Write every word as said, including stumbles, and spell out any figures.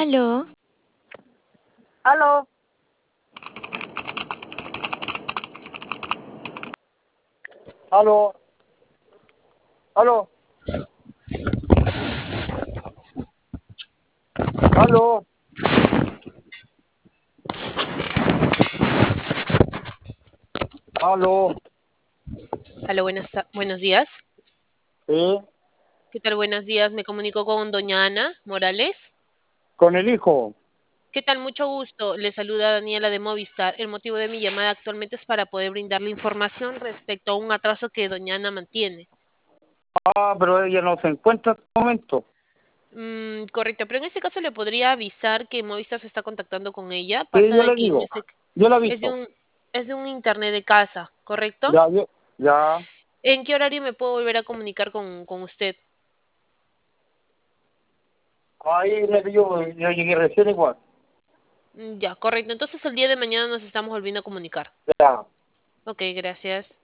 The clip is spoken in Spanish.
Aló, Aló, aló, aló, aló, aló, Hola, buenas, ta- buenos días. sí, ¿Qué tal? Buenos días. Me comunico con doña Ana Morales. con el hijo. ¿Qué tal? Mucho gusto. Le saluda Daniela de Movistar. El motivo de mi llamada actualmente es para poder brindarle información respecto a un atraso que doña Ana mantiene. Ah, pero ella no se encuentra en este momento. Mm, correcto, pero en este caso le podría avisar que Movistar se está contactando con ella. Sí, Pasa yo de le que en digo, este yo le es de aviso. un es de un internet de casa, ¿correcto? Ya, yo- ya, ¿En qué horario me puedo volver a comunicar con, con usted? ahí me pilló, yo llegué recién igual. Mm, Ya, correcto. Entonces el día de mañana nos estamos volviendo a comunicar. Ya. Ok, gracias.